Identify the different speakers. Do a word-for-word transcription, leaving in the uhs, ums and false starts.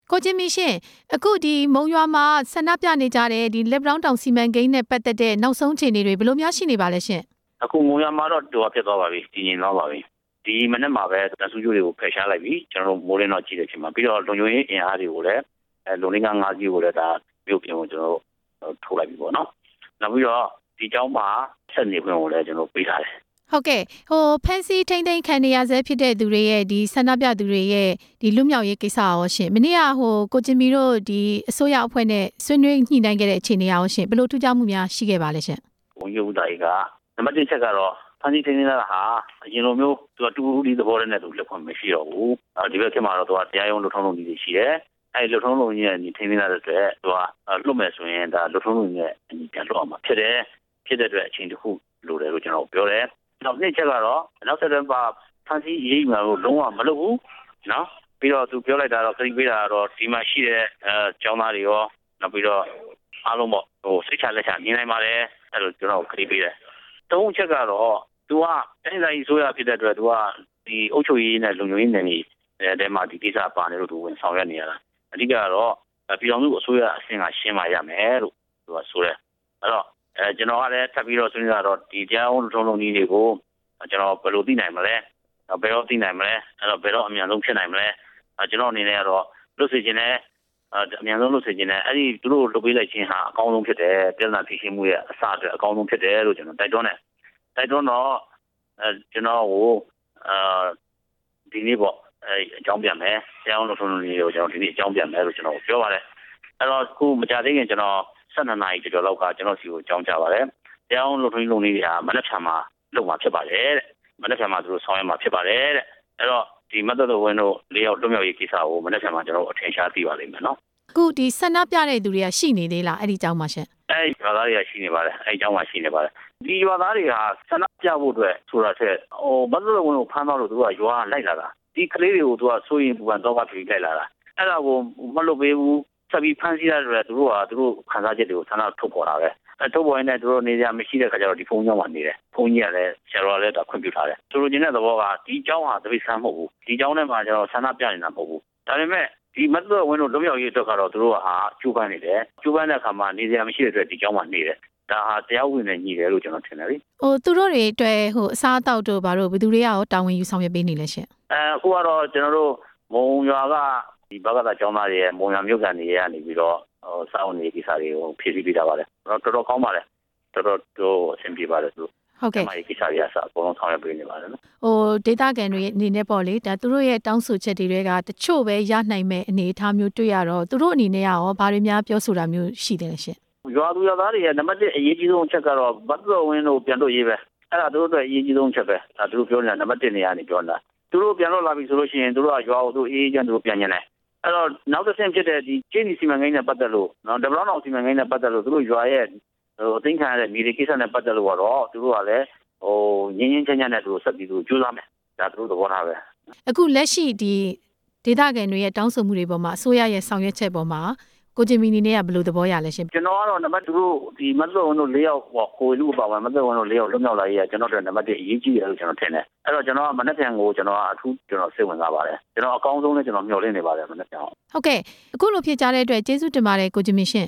Speaker 1: ကိုချင်းမီရှင်အခုဒီမုံရွာမှာဆန္ဒပြနေကြတဲ့ဒီလက်ပံတောင်စီမံကိန်းနဲ့ပတ်သက်တဲ့နောက်ဆုံးအခြေအနေတွေဘယ်လိုများရှိနေပါလဲရှင်
Speaker 2: အခုမုံရွာမှာတော့တော်ဖြစ်သွားပါပြီတည်ငြိမ်သွားပါပြီဒီမနေ့မှာပဲတဆူကျိုးတွေကိုဖယ်ရှားလိုက်ပြီကျွန်တော်တို့မိုးလင်းတော့ကြည့်တဲ့အချိန်မှာပြီးတော့လုံခြုံရေးအင်အားတွေကိုလည်းအဲလုံလင်းကငါးစီးကိုလည်းဒါပြုတ်ပြင်ကိုကျွန်တော်တို့ထိုးလိုက်ပြီပေါ့နော်နောက်ပြီးတော့ဒီเจ้าမှာဆက်နေခွင့်ကိုလည်းကျွန်တော်ပေးထားတယ်
Speaker 1: ဟုတ်ကဲ့ဟိုဖန်စီထိန်ထိန်ခံနေရဆဲဖြစ်တဲ့သူတွေရဲ့ဒီဆန္ဒပြသူတွေရဲ့ဒီလူမျိုးရေးကိစ္စရောရှင်မနေ့ကဟိုကိုချင်းမီတို့ဒီအစိုးရအဖွဲ့နဲ့ဆွေးနွေးညှိနှိုင်းခဲ့တဲ့အခြေအနေရောရှင်ဘယ်လိုထူးခြားမှုများရှိခဲ့ပါလဲရှင်
Speaker 2: ဝန်ကြီးဦးတာကြီးကနံပါတ်တစ်ချက်ကတော့ဖန်စီထိန်ထိန်ကဟာအရင်လိုမျိုးသူကတူတူဒီသဘောနဲ့သူလက်ခွင့်မရှိတော့ဘူးဒီဘက်ခင်မှာတော့သူကတရားရုံးလှုပ်ထုံးလုပ်နေရှိတယ်အဲလှုပ်ထုံးလုပ်ကြီးနဲ့ထိန်ထိန်တဲ့အတွက်သူကလွတ်မယ်ဆိုရင်ဒါလှုပ်ထုံးလုပ်ကြီးနဲ့ပြန်လွတ်အောင်မှာဖြစ်တယ်ဖြစ်တဲ့အတွက်အချိန်တစ်ခုလိုတယ်လို့ကျွန်တော်ပြောတယ်နောက်နှစ်ချက်ကတော့နောက်ဆက်တွဲပါဖန်စီရေးမှာလို့လုံးဝမလုပ်ဘူးနော်ပြီးတော့သူပြောလိုက်တာတော့ခရီးပေးတာတော့ဒီမှာရှိတဲ့အဲကျောင်းသားတွေရောနောက်ပြီးတော့အားလုံးပေါ့ဟိုစိတ်ချလက်ချနေနိုင်ပါတယ်အဲ့လိုကျွန်တော်ခရီးပေးတယ်သုံးချက်ကတော့သူကတိုင်းတိုင်းဆိုရဖြစ်တဲ့အတွက်သူကဒီအုပ်ချုပ်ရေးနဲ့လုံခြုံရေးနယ်မြေတဲမှာဒီကိစ္စပါနေလို့သူဝင်ဆောင်ရွက်နေရတာအဓိကတော့ပြည်တော်စုအစိုးရအဆင့်ကရှင်းပါရမယ်လို့သူကဆိုတယ်အဲ့တော့အဲကျွန်တော်ကလည်းထပ်ပြီးတော့ဆွေးနွေးတာတော့ဒီတရားဝင်ထုံးလုံးကြီးတွေကိုကျွန်တော်ဘယ်လိုသိနိုင်မလဲဘယ်တော့သိနိုင်မလဲအဲ့တော့ဘယ်တော့အမြန်ဆုံးဖြစ်နိုင်မလဲကျွန်တော်အနေနဲ့ကတော့လွတ်စေခြင်းနဲ့အမြန်ဆုံးလွတ်စေခြင်းနဲ့အဲ့ဒီသူတို့လုပ်ပေးလိုက်ခြင်းဟာအကောင်းဆုံးဖြစ်တယ်ပြည်နာဖြစ်ရှင်းမှုရဲ့အစအတွက်အကောင်းဆုံးဖြစ်တယ်လို့ကျွန်တော်တိုက်တွန်းတယ်တိုက်တွန်းတော့အဲကျွန်တော်ကိုအာဒီနေ့ပေါ့အဲအကြောင်းပြန်မယ်တရားဝင်ထုံးလုံးကြီးကိုကျွန်တော်ဒီနေ့အကြောင်းပြန်မယ်လို့ကျွန်တော်ပြောပါတယ်အဲ့တော့ခုမကြသေးခင်ကျွန်တော်ဆက်နှစ်နာရီကျော်လောက်ကကျွန်တော်စီကိုအကြောင်းကြားပါတယ်။တရားဝင်လုံထုံးလုံးလေးတွေဟာမနက်ဖြန်မှာလုပ်မှာဖြစ်ပါတယ်တဲ့။မနက်ဖြန်မှာသူတို့ဆောင်ရွက်မှာဖြစ်ပါတယ်တဲ့။အဲ့တော့ဒီမတ်တော်ဝင်တို့လေးယောက်လွတ်မြောက်ရေးကိစ္စကိုမနက်ဖြန်မှာကျွန်တော်အထင်ရှားသိပါလိမ့်မယ်နော်
Speaker 1: ။အခုဒီဆန္ဒပြတဲ့သူတွေကရှိနေသေးလားအဲ့ဒီအကြောင်းမှာရှင်
Speaker 2: ။အဲ့ဒီရွာသားတွေကရှိနေပါတယ်။အဲ့ဒီအကြောင်းမှာရှိနေပါတယ်။ဒီရွာသားတွေကဆန္ဒပြဖို့အတွက်ဆိုတာထက်ဟိုမတ်တော်ဝင်ကိုဖမ်းတော့လို့သူကရွာလိုက်လာတာ။ဒီကလေးတွေကိုသူကစိုးရင်ပူပန်တော့ကပြေးလိုက်လာတာ။အဲ့ဒါကိုမလုပ်ပေးဘူး။ဆက်ပြီးဖမ်းဆီးရတဲ့သူတို့ကသူတို့ခံစားချက်တွေကိုဆန္ဒထုတ်ပေါ်လာတယ်။အဲထုတ်ပေါ်ရင်လည်းသူတို့နေရာမရှိတဲ့ခါကျတော့ဒီဖုန်းကြောင်းမှာနေတယ်။ဖုန်းကြီးကလည်းဆရာတော်လည်းတော့ခွင့်ပြုထားတယ်။ဆိုလိုချင်တဲ့သဘောကဒီเจ้าဟာတပိတ်ဆန်းမဟုတ်ဘူး။ဒီเจ้าထဲမှာကျတော့ဆန္ဒပြနေတာမဟုတ်ဘူး။ဒါပေမဲ့ဒီမတ်တော်ဝင်တို့လွတ်မြောက်ရေးအတွက်ကတော့သူတို့ကဟာကျူပန်းနေတယ်။ကျူပန်းတဲ့အခါမှာနေရာမရှိတဲ့အတွက်ဒီเจ้าမှာနေတယ်။ဒါဟာတရားဝင်နဲ့ညီတယ်လို့ကျွန်တော်ထင်တယ်လေ
Speaker 1: ။ဟိုသူတို့တွေအတွက်ဟိုအစားအသောက်တို့ဘာလို့ဘယ်သူတွေကရောတာဝန်ယူဆောင်ရွက်ပေးနေလဲရှင်
Speaker 2: ။အဲအခုကတော့ကျွန်တော်တို့မုံရွာကဒီဘဂတာကျောင်းသားတွေရဲ့မုံရွာမြို့ကန်တွေရဲ့ကနေပြီးတော့ဟိုစောင့်နေကိစ္စတွေကိုဖြည့်ဆည်းပေးတာပါလေတော်တော်ကောင်းပါလေတော်တော်တော့အဆင်ပြေပါတယ်သူ
Speaker 1: ဟုတ်ကဲ့
Speaker 2: ဒီကိစ္စတွေအစားအကုန်လုံးဆောင်ရွက်ပေးနေပါတယ်နော်
Speaker 1: ဟိုဒေတာကန်တွေအနေနဲ့ပေါ့လေဒါသူတို့ရဲ့တောင်းဆိုချက်တွေကတချို့ပဲရနိုင်မဲ့အနေအထားမျိုးတွေ့ရတော့သူတို့အနေနဲ့ရောဘာတွေများပြောဆိုတာမျိုးရှိတယ်လဲရှင်
Speaker 2: ရွာသူရွာသားတွေရဲ့နံပါတ်တစ်အရေးကြီးဆုံးအချက်ကတော့ဘတ်တော်ဝင်းတို့ပြန်လို့ရေးပဲအဲ့ဒါသူတို့အတွက်အရေးကြီးဆုံးချက်ပဲဒါသူတို့ပြောနေတာနံပါတ်တစ်နေရာနေပြောနေတာသူတို့ပြန်လို့လာပြီဆိုလို့ရှိရင်သူတို့ကရွာကိုသူအေးအေးချမ်းသူတို့ပြန်ညင်တယ်အဲ့တော့နောက်တစ်ဆင့်ဖြစ်တဲ့ဒီကျင်းဒီစီမံကိန်းနဲ့ပတ်သက်လို့နော်ဒဗလောင်းအောင်စီမံကိန်းနဲ့ပတ်သက်လို့သူတို့ရွာရဲ့ဟိုအသိခံရတဲ့မြေတွေကိစ္စနဲ့ပတ်သက်လို့ကတော့သူတို့ကလည်းဟိုငင်းငင်းချမ်းချမ်းနဲ့သူတို့ဆက်ပြီးသူကြိုးစားမယ်ဒါသူတို့သဘောထားပဲ
Speaker 1: အခုလက်ရှိဒီဒေသခံတွေရဲ့တောင်းဆိုမှုတွေပေါ်မှာအစိုးရရဲ့ဆောင်ရွက်ချက်ပေါ်မှာကိုဂျင်မီနီနဲ့ကဘယ်လိုသဘောရလဲရှင်
Speaker 2: ကျွန်တော်ကတော့နံပါတ်သူတို့ဒီမတ်တော်ဝန်တို့၄ယောက်ပေါ့ကိုလူပါဝင်မတ်တော်ဝန်တို့၄ယောက်လွတ်မြောက်လာရေးကကျွန်တော်တို့နံပါတ်တစ်အရေးကြီးတယ်လို့ကျွန်တော်ထင်တယ်အဲ့တော့ကျွန်တော်ကမနက်ဖြန်ကိုကျွန်တော်ကအထူးကျွန်တော်စိတ်ဝင်စားပါတယ်ကျွန်တော်အကောင်းဆုံးနဲ့ကျွန်တော်မျှော်လင့်နေပါတယ်မနက်ဖြန်
Speaker 1: ဟုတ်ကဲ့အခုလိုဖြစ်ကြတဲ့အတွက်ကျေးဇူးတင်ပါတယ်ကိုဂျင်မီရှင်